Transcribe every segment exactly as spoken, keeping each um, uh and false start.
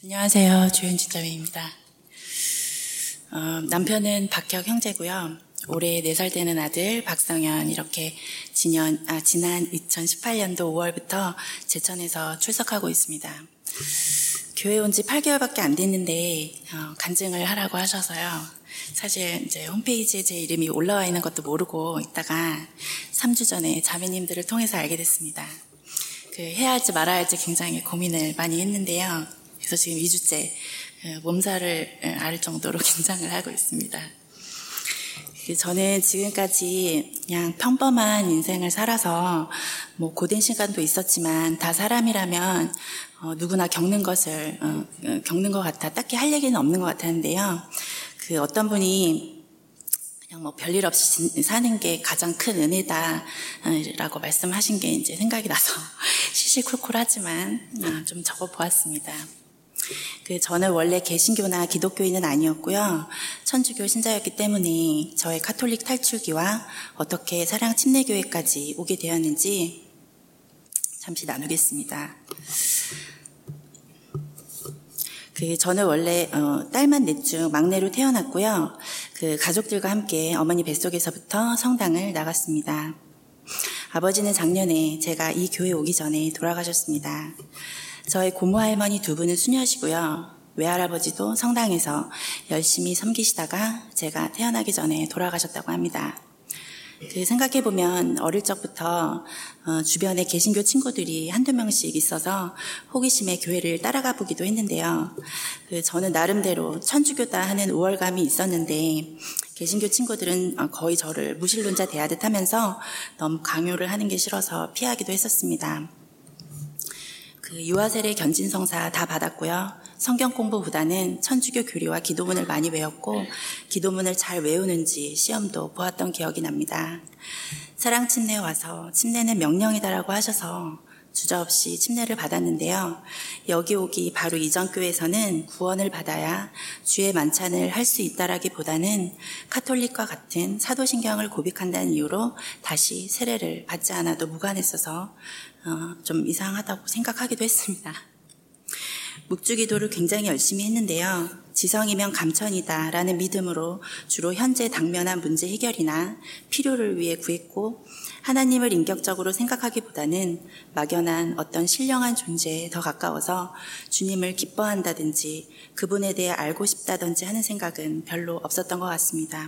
안녕하세요. 조윤진자매입니다. 어, 남편은 박혁 형제고요. 올해 네 살 되는 아들 박성현, 이렇게 지년, 아, 지난 이천십팔 년도 오월부터 제천에서 출석하고 있습니다. 교회 온 지 팔 개월밖에 안 됐는데 어, 간증을 하라고 하셔서요. 사실 이제 홈페이지에 제 이름이 올라와 있는 것도 모르고 있다가 삼 주 전에 자매님들을 통해서 알게 됐습니다. 그 해야 할지 말아야 할지 굉장히 고민을 많이 했는데요. 그래서 지금 이 주째 몸살을 앓을 정도로 긴장을 하고 있습니다. 저는 지금까지 그냥 평범한 인생을 살아서 뭐 고된 시간도 있었지만 다 사람이라면 어, 누구나 겪는 것을 어, 겪는 것 같아 딱히 할 얘기는 없는 것 같았는데요. 그 어떤 분이 그냥 뭐 별일 없이 사는 게 가장 큰 은혜다라고 말씀하신 게 이제 생각이 나서 시시콜콜하지만 어, 좀 적어보았습니다. 그 저는 원래 개신교나 기독교인은 아니었고요. 천주교 신자였기 때문에 저의 카톨릭 탈출기와 어떻게 사랑 침례교회까지 오게 되었는지 잠시 나누겠습니다. 그 저는 원래 어, 딸만 넷 중 막내로 태어났고요. 그 가족들과 함께 어머니 뱃속에서부터 성당을 나갔습니다. 아버지는 작년에 제가 이 교회 오기 전에 돌아가셨습니다. 저희 고모 할머니 두 분은 수녀시고요. 외할아버지도 성당에서 열심히 섬기시다가 제가 태어나기 전에 돌아가셨다고 합니다. 그 생각해보면 어릴 적부터 어, 주변에 개신교 친구들이 한두 명씩 있어서 호기심에 교회를 따라가 보기도 했는데요. 그 저는 나름대로 천주교다 하는 우월감이 있었는데 개신교 친구들은 거의 저를 무신론자 대하듯 하면서 너무 강요를 하는 게 싫어서 피하기도 했었습니다. 그 유아세례 견진성사 다 받았고요. 성경 공부보다는 천주교 교리와 기도문을 많이 외웠고 기도문을 잘 외우는지 시험도 보았던 기억이 납니다. 사랑 침례 와서 침례는 명령이다라고 하셔서 주저없이 침례를 받았는데요. 여기 오기 바로 이전 교회에서는 구원을 받아야 주의 만찬을 할 수 있다라기보다는 카톨릭과 같은 사도신경을 고백한다는 이유로 다시 세례를 받지 않아도 무관했어서 어, 좀 이상하다고 생각하기도 했습니다. 묵주기도를 굉장히 열심히 했는데요. 지성이면 감천이다 라는 믿음으로 주로 현재 당면한 문제 해결이나 필요를 위해 구했고 하나님을 인격적으로 생각하기보다는 막연한 어떤 신령한 존재에 더 가까워서 주님을 기뻐한다든지 그분에 대해 알고 싶다든지 하는 생각은 별로 없었던 것 같습니다.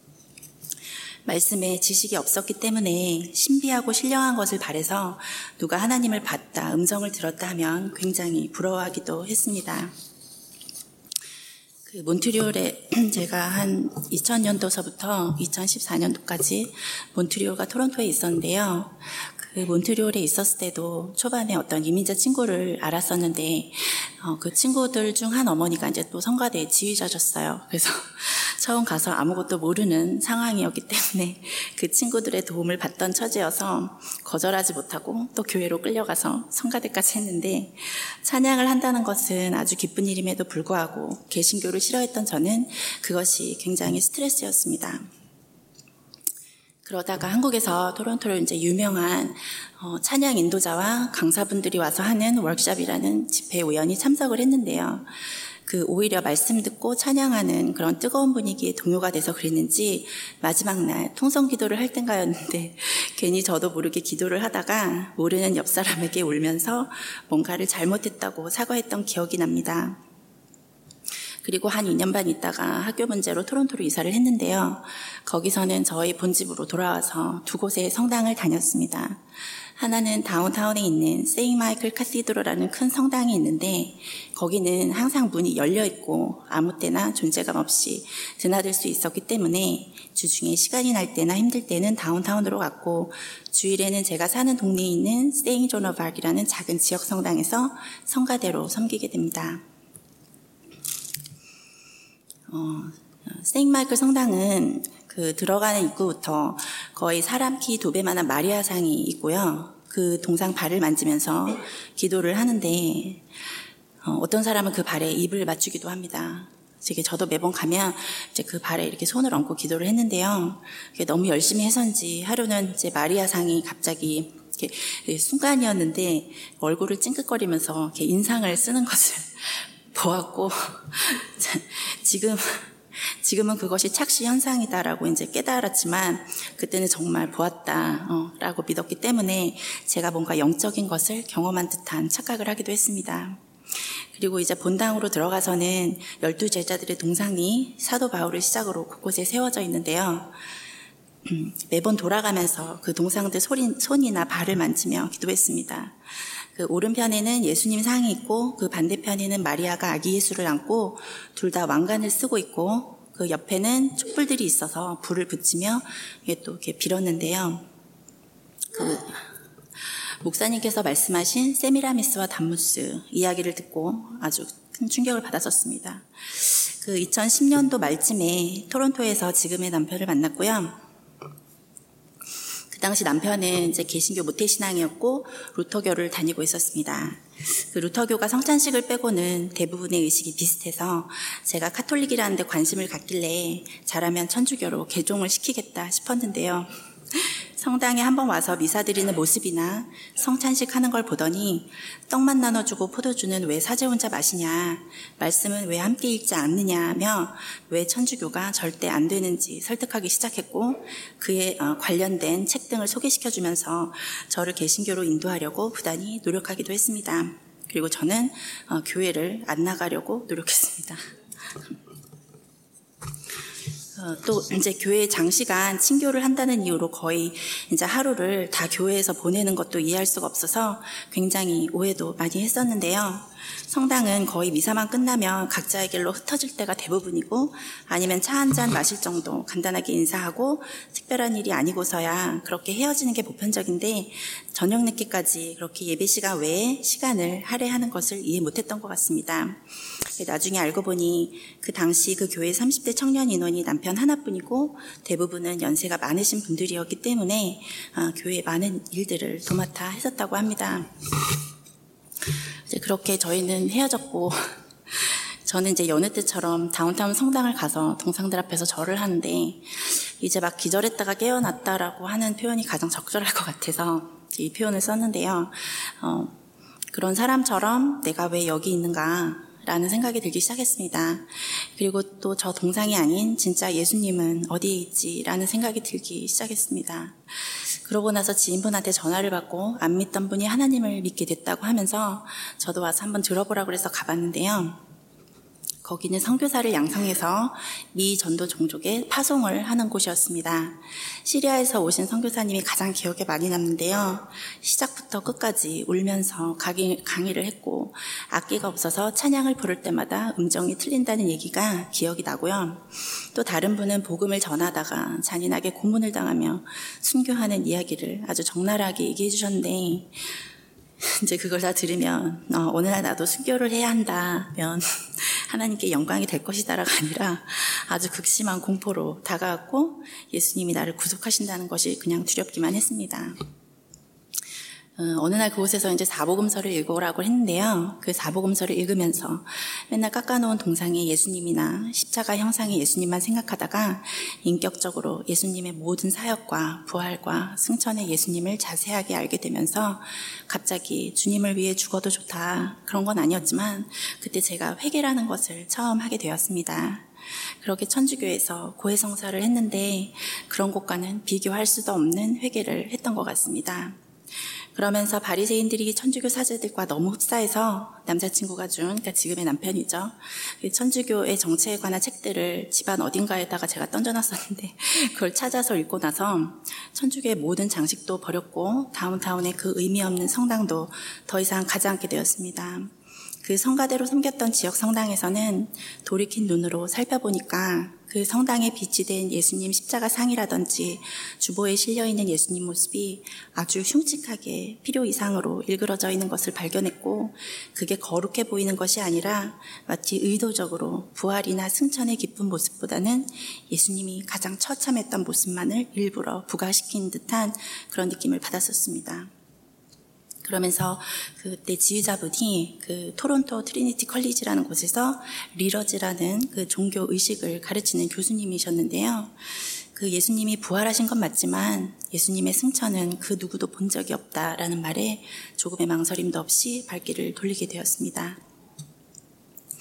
말씀에 지식이 없었기 때문에 신비하고 신령한 것을 바라서 누가 하나님을 봤다, 음성을 들었다 하면 굉장히 부러워하기도 했습니다. 그 몬트리올에 제가 한 이천 년도서부터 이천십사 년도까지 몬트리올과 토론토에 있었는데요. 그 몬트리올에 있었을 때도 초반에 어떤 이민자 친구를 알았었는데 어, 그 친구들 중 한 어머니가 이제 또 성가대 지휘자셨어요. 그래서 처음 가서 아무것도 모르는 상황이었기 때문에 그 친구들의 도움을 받던 처지여서 거절하지 못하고 또 교회로 끌려가서 성가대까지 했는데 찬양을 한다는 것은 아주 기쁜 일임에도 불구하고 개신교를 싫어했던 저는 그것이 굉장히 스트레스였습니다. 그러다가 한국에서 토론토로 이제 유명한 어, 찬양 인도자와 강사분들이 와서 하는 워크숍이라는 집회에 우연히 참석을 했는데요. 그 오히려 말씀 듣고 찬양하는 그런 뜨거운 분위기에 동요가 돼서 그랬는지 마지막 날 통성 기도를 할 땐가였는데 괜히 저도 모르게 기도를 하다가 모르는 옆 사람에게 울면서 뭔가를 잘못했다고 사과했던 기억이 납니다. 그리고 한 이 년 반 있다가 학교 문제로 토론토로 이사를 했는데요. 거기서는 저희 본집으로 돌아와서 두 곳의 성당을 다녔습니다. 하나는 다운타운에 있는 세인트 마이클 카시드럴이라는 큰 성당이 있는데 거기는 항상 문이 열려 있고 아무 때나 존재감 없이 드나들 수 있었기 때문에 주중에 시간이 날 때나 힘들 때는 다운타운으로 갔고 주일에는 제가 사는 동네에 있는 세인트 존 오브 아크라는 작은 지역 성당에서 성가대로 섬기게 됩니다. 어, 세인트 마이클 성당은 그 들어가는 입구부터 거의 사람 키 두 배만한 마리아상이 있고요. 그 동상 발을 만지면서 기도를 하는데 어, 어떤 사람은 그 발에 입을 맞추기도 합니다. 이게 저도 매번 가면 이제 그 발에 이렇게 손을 얹고 기도를 했는데요. 이게 너무 열심히 해서인지 하루는 이제 마리아상이 갑자기 이렇게 순간이었는데 얼굴을 찡긋거리면서 이렇게 인상을 쓰는 것을 보았고 지금 지금은 그것이 착시 현상이다라고 이제 깨달았지만 그때는 정말 보았다라고 믿었기 때문에 제가 뭔가 영적인 것을 경험한 듯한 착각을 하기도 했습니다. 그리고 이제 본당으로 들어가서는 열두 제자들의 동상이 사도 바울을 시작으로 곳곳에 세워져 있는데요. 음, 매번 돌아가면서 그 동상들 손이, 손이나 발을 만지며 기도했습니다. 그 오른편에는 예수님 상이 있고 그 반대편에는 마리아가 아기 예수를 안고 둘 다 왕관을 쓰고 있고 그 옆에는 촛불들이 있어서 불을 붙이며 이게 또 이렇게 빌었는데요. 그 목사님께서 말씀하신 세미라미스와 담무스 이야기를 듣고 아주 큰 충격을 받았었습니다. 그 이천십 년도 말쯤에 토론토에서 지금의 남편을 만났고요. 그 당시 남편은 이제 개신교 모태신앙이었고 루터교를 다니고 있었습니다. 그 루터교가 성찬식을 빼고는 대부분의 의식이 비슷해서 제가 카톨릭이라는 데 관심을 갖길래 잘하면 천주교로 개종을 시키겠다 싶었는데요. 성당에 한번 와서 미사 드리는 모습이나 성찬식 하는 걸 보더니 떡만 나눠주고 포도주는 왜 사제 혼자 마시냐, 말씀은 왜 함께 읽지 않느냐며 왜 천주교가 절대 안 되는지 설득하기 시작했고 그에 관련된 책 등을 소개시켜주면서 저를 개신교로 인도하려고 부단히 노력하기도 했습니다. 그리고 저는 교회를 안 나가려고 노력했습니다. 어, 또 이제 교회 장시간 친교를 한다는 이유로 거의 이제 하루를 다 교회에서 보내는 것도 이해할 수가 없어서 굉장히 오해도 많이 했었는데요. 성당은 거의 미사만 끝나면 각자의 길로 흩어질 때가 대부분이고 아니면 차 한 잔 마실 정도 간단하게 인사하고 특별한 일이 아니고서야 그렇게 헤어지는 게 보편적인데 저녁 늦게까지 그렇게 예배 시간 외에 시간을 할애하는 것을 이해 못했던 것 같습니다. 나중에 알고 보니 그 당시 그 교회 삼십 대 청년 인원이 남편 하나뿐이고 대부분은 연세가 많으신 분들이었기 때문에 교회의 많은 일들을 도맡아 했었다고 합니다. 이제 그렇게 저희는 헤어졌고 저는 이제 여느 때처럼 다운타운 성당을 가서 동상들 앞에서 절을 하는데 이제 막 기절했다가 깨어났다라고 하는 표현이 가장 적절할 것 같아서 이 표현을 썼는데요. 어, 그런 사람처럼 내가 왜 여기 있는가 라는 생각이 들기 시작했습니다. 그리고 또 저 동상이 아닌 진짜 예수님은 어디에 있지 라는 생각이 들기 시작했습니다. 그러고 나서 지인분한테 전화를 받고 안 믿던 분이 하나님을 믿게 됐다고 하면서 저도 와서 한번 들어보라고 해서 가봤는데요. 거기는 선교사를 양성해서 미 전도 종족에 파송을 하는 곳이었습니다. 시리아에서 오신 선교사님이 가장 기억에 많이 남는데요. 시작부터 끝까지 울면서 강의, 강의를 했고 악기가 없어서 찬양을 부를 때마다 음정이 틀린다는 얘기가 기억이 나고요. 또 다른 분은 복음을 전하다가 잔인하게 고문을 당하며 순교하는 이야기를 아주 적나라하게 얘기해 주셨는데 이제 그걸 다 들으면 어, 어느 날 나도 순교를 해야 한다면 하나님께 영광이 될 것이다라가 아니라 아주 극심한 공포로 다가왔고 예수님이 나를 구속하신다는 것이 그냥 두렵기만 했습니다. 어, 어느 날 그곳에서 이제 사복음서를 읽어오라고 했는데요. 그 사복음서를 읽으면서 맨날 깎아놓은 동상의 예수님이나 십자가 형상의 예수님만 생각하다가 인격적으로 예수님의 모든 사역과 부활과 승천의 예수님을 자세하게 알게 되면서 갑자기 주님을 위해 죽어도 좋다 그런 건 아니었지만 그때 제가 회개라는 것을 처음 하게 되었습니다. 그렇게 천주교에서 고해성사를 했는데 그런 곳과는 비교할 수도 없는 회개를 했던 것 같습니다. 그러면서 바리새인들이 천주교 사제들과 너무 흡사해서 남자친구가 준, 그러니까 지금의 남편이죠. 천주교의 정체에 관한 책들을 집안 어딘가에다가 제가 던져놨었는데 그걸 찾아서 읽고 나서 천주교의 모든 장식도 버렸고 다운타운의 그 의미 없는 성당도 더 이상 가지 않게 되었습니다. 그 성가대로 섬겼던 지역 성당에서는 돌이킨 눈으로 살펴보니까 그 성당에 비치된 예수님 십자가 상이라든지 주보에 실려있는 예수님 모습이 아주 흉측하게 필요 이상으로 일그러져 있는 것을 발견했고 그게 거룩해 보이는 것이 아니라 마치 의도적으로 부활이나 승천의 기쁜 모습보다는 예수님이 가장 처참했던 모습만을 일부러 부각시킨 듯한 그런 느낌을 받았었습니다. 그러면서 그때 지휘자분이 그 토론토 트리니티 컬리지라는 곳에서 리러즈라는 그 종교 의식을 가르치는 교수님이셨는데요. 그 예수님이 부활하신 건 맞지만 예수님의 승천은 그 누구도 본 적이 없다라는 말에 조금의 망설임도 없이 발길을 돌리게 되었습니다.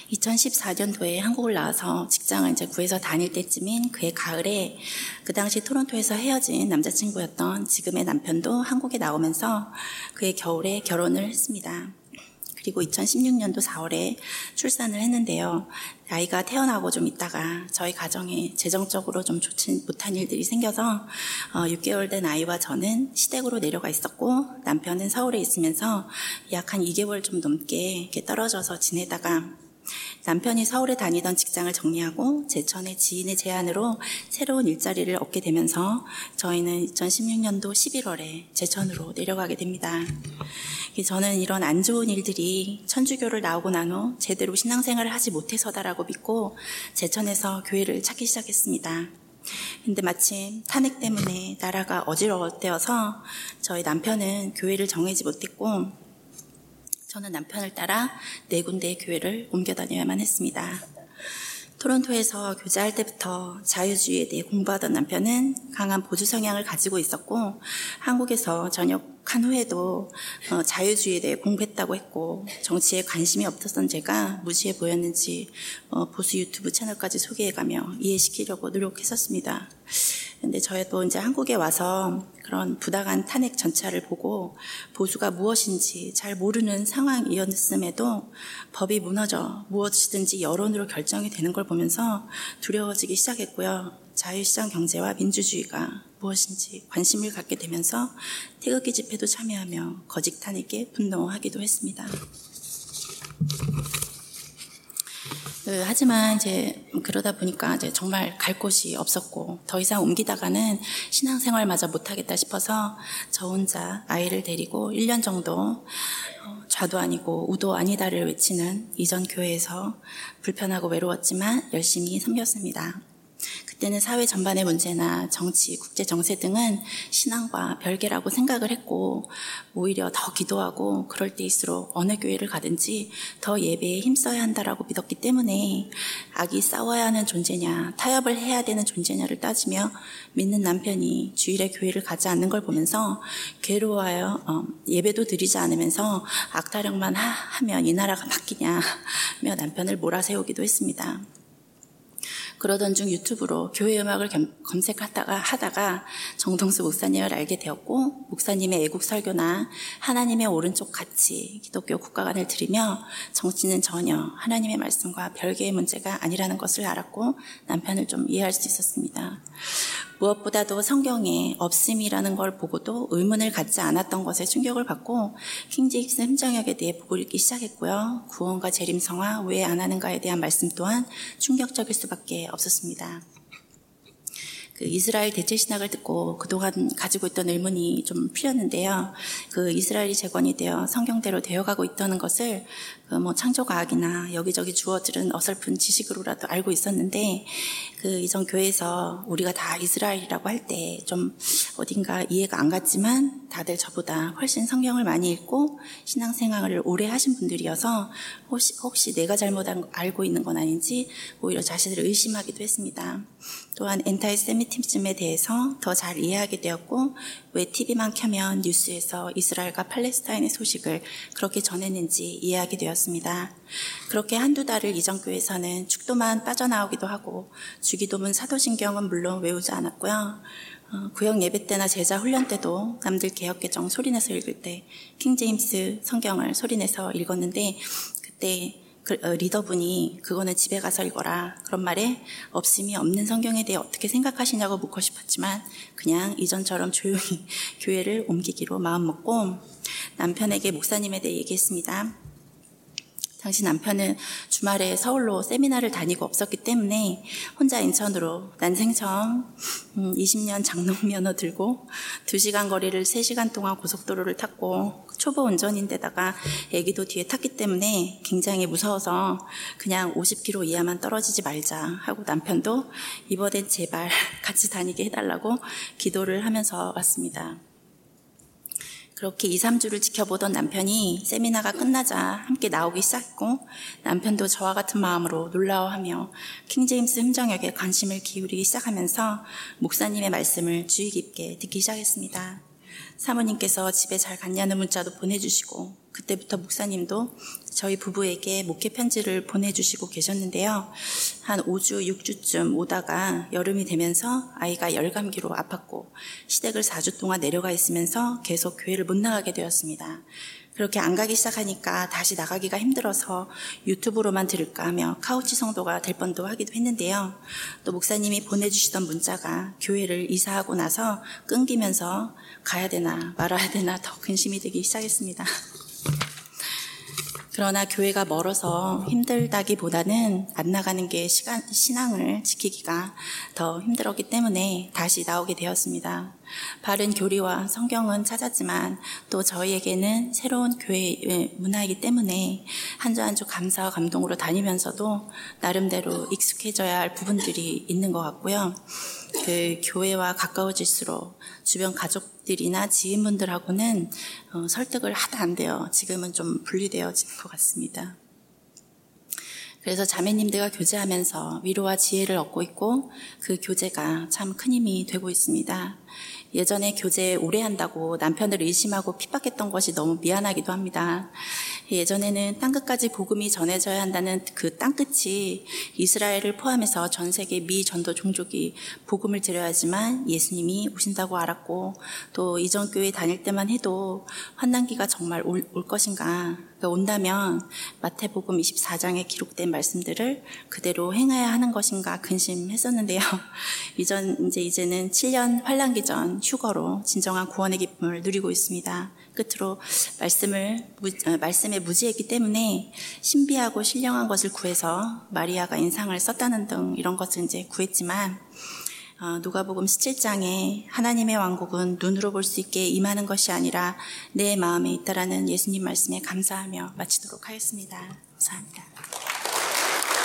이천십사 년도에 한국을 나와서 직장을 이제 구해서 다닐 때쯤인 그해 가을에 그 당시 토론토에서 헤어진 남자친구였던 지금의 남편도 한국에 나오면서 그해 겨울에 결혼을 했습니다. 그리고 이천십육 년도 사월에 출산을 했는데요. 아이가 태어나고 좀 있다가 저희 가정에 재정적으로 좀 좋지 못한 일들이 생겨서 육 개월 된 아이와 저는 시댁으로 내려가 있었고 남편은 서울에 있으면서 약 한 이 개월 좀 넘게 이렇게 떨어져서 지내다가 남편이 서울에 다니던 직장을 정리하고 제천의 지인의 제안으로 새로운 일자리를 얻게 되면서 저희는 이천십육 년도 십일월에 제천으로 내려가게 됩니다. 저는 이런 안 좋은 일들이 천주교를 나오고 난 후 제대로 신앙생활을 하지 못해서다라고 믿고 제천에서 교회를 찾기 시작했습니다. 근데 마침 탄핵 때문에 나라가 어지러웠대어서 저희 남편은 교회를 정하지 못했고 저는 남편을 따라 네 군데의 교회를 옮겨 다녀야만 했습니다. 토론토에서 교제할 때부터 자유주의에 대해 공부하던 남편은 강한 보수 성향을 가지고 있었고 한국에서 전역한 후에도 자유주의에 대해 공부했다고 했고 정치에 관심이 없었던 제가 무지해 보였는지 보수 유튜브 채널까지 소개해가며 이해시키려고 노력했었습니다. 근데 저희도 이제 한국에 와서 그런 부당한 탄핵 전차를 보고 보수가 무엇인지 잘 모르는 상황이었음에도 법이 무너져 무엇이든지 여론으로 결정이 되는 걸 보면서 두려워지기 시작했고요. 자유시장 경제와 민주주의가 무엇인지 관심을 갖게 되면서 태극기 집회도 참여하며 거짓 탄핵에 분노하기도 했습니다. 그, 하지만 이제 그러다 보니까 이제 정말 갈 곳이 없었고 더 이상 옮기다가는 신앙생활마저 못하겠다 싶어서 저 혼자 아이를 데리고 일 년 정도 좌도 아니고 우도 아니다를 외치는 이전 교회에서 불편하고 외로웠지만 열심히 섬겼습니다. 그때는 사회 전반의 문제나 정치, 국제 정세 등은 신앙과 별개라고 생각을 했고 오히려 더 기도하고 그럴 때일수록 어느 교회를 가든지 더 예배에 힘써야 한다라고 믿었기 때문에 악이 싸워야 하는 존재냐 타협을 해야 되는 존재냐를 따지며 믿는 남편이 주일에 교회를 가지 않는 걸 보면서 괴로워하여 어, 예배도 드리지 않으면서 악타령만 하, 하면 이 나라가 바뀌냐며 남편을 몰아세우기도 했습니다. 그러던 중 유튜브로 교회 음악을 겸, 검색하다가 하다가 정동수 목사님을 알게 되었고 목사님의 애국 설교나 하나님의 오른쪽 가치, 기독교 국가관을 들으며 정치는 전혀 하나님의 말씀과 별개의 문제가 아니라는 것을 알았고 남편을 좀 이해할 수 있었습니다. 무엇보다도 성경에 없음이라는 걸 보고도 의문을 갖지 않았던 것에 충격을 받고 킹제임스 흠정역에 대해 보고 읽기 시작했고요. 구원과 재림성화 왜 안 하는가에 대한 말씀 또한 충격적일 수밖에 없었습니다. 그 이스라엘 대체 신학을 듣고 그동안 가지고 있던 의문이 좀 풀렸는데요. 그 이스라엘이 재건이 되어 성경대로 되어가고 있다는 것을 그 뭐 창조과학이나 여기저기 주어들은 어설픈 지식으로라도 알고 있었는데 그 이전 교회에서 우리가 다 이스라엘이라고 할 때 좀 어딘가 이해가 안 갔지만 다들 저보다 훨씬 성경을 많이 읽고 신앙생활을 오래 하신 분들이어서 혹시, 혹시 내가 잘못 알고 있는 건 아닌지 오히려 자신을 의심하기도 했습니다. 또한 엔타이세미티즘에 대해서 더 잘 이해하게 되었고 왜 티비만 켜면 뉴스에서 이스라엘과 팔레스타인의 소식을 그렇게 전했는지 이해하게 되었습니다. 그렇게 한두 달을 이전 교회에서는 축도만 빠져나오기도 하고 주기도문 사도신경은 물론 외우지 않았고요. 어, 구역 예배 때나 제자 훈련 때도 남들 개역개정 소리내서 읽을 때 킹제임스 성경을 소리내서 읽었는데 그때 그, 어, 리더분이 그거는 집에 가서 읽어라 그런 말에 없음이 없는 성경에 대해 어떻게 생각하시냐고 묻고 싶었지만 그냥 이전처럼 조용히 교회를 옮기기로 마음먹고 남편에게 목사님에 대해 얘기했습니다. 당시 남편은 주말에 서울로 세미나를 다니고 없었기 때문에 혼자 인천으로 난생 처음 이십 년 장롱면허 들고 두 시간 거리를 세 시간 동안 고속도로를 탔고 초보 운전인데다가 애기도 뒤에 탔기 때문에 굉장히 무서워서 그냥 오십 킬로미터 이하만 떨어지지 말자 하고 남편도 이번엔 제발 같이 다니게 해달라고 기도를 하면서 왔습니다. 그렇게 이, 삼 주를 지켜보던 남편이 세미나가 끝나자 함께 나오기 시작했고 남편도 저와 같은 마음으로 놀라워하며 킹제임스 흠정역에 관심을 기울이기 시작하면서 목사님의 말씀을 주의 깊게 듣기 시작했습니다. 사모님께서 집에 잘 갔냐는 문자도 보내주시고 그때부터 목사님도 저희 부부에게 목회 편지를 보내주시고 계셨는데요. 한 오 주, 육 주쯤 오다가 여름이 되면서 아이가 열감기로 아팠고 시댁을 사 주 동안 내려가 있으면서 계속 교회를 못 나가게 되었습니다. 그렇게 안 가기 시작하니까 다시 나가기가 힘들어서 유튜브로만 들을까 하며 카우치 성도가 될 뻔도 하기도 했는데요. 또 목사님이 보내주시던 문자가 교회를 이사하고 나서 끊기면서 가야 되나 말아야 되나 더 근심이 되기 시작했습니다. 그러나 교회가 멀어서 힘들다기보다는 안 나가는 게 시간, 신앙을 지키기가 더 힘들었기 때문에 다시 나오게 되었습니다. 바른 교리와 성경은 찾았지만 또 저희에게는 새로운 교회 문화이기 때문에 한 주 한 주 감사와 감동으로 다니면서도 나름대로 익숙해져야 할 부분들이 있는 것 같고요. 그 교회와 가까워질수록 주변 가족들이나 지인분들하고는 어, 설득을 하다 안 돼요. 지금은 좀 분리되어진 것 같습니다. 그래서 자매님들과 교제하면서 위로와 지혜를 얻고 있고 그 교제가 참 큰 힘이 되고 있습니다. 예전에 교제 오래 한다고 남편을 의심하고 핍박했던 것이 너무 미안하기도 합니다. 예전에는 땅끝까지 복음이 전해져야 한다는 그 땅끝이 이스라엘을 포함해서 전 세계 미 전도 종족이 복음을 들어야지만 예수님이 오신다고 알았고 또 이전 교회 다닐 때만 해도 환난기가 정말 올, 올 것인가 그러니까 온다면 마태복음 이십사 장에 기록된 말씀들을 그대로 행해야 하는 것인가 근심했었는데요. 이전 이제 이제는 칠 년 환란기 전 휴거로 진정한 구원의 기쁨을 누리고 있습니다. 끝으로 말씀을 말씀에 무지했기 때문에 신비하고 신령한 것을 구해서 마리아가 인상을 썼다는 등 이런 것을 이제 구했지만 어, 누가복음 십칠 장에 하나님의 왕국은 눈으로 볼 수 있게 임하는 것이 아니라 내 마음에 있다라는 예수님 말씀에 감사하며 마치도록 하겠습니다. 감사합니다.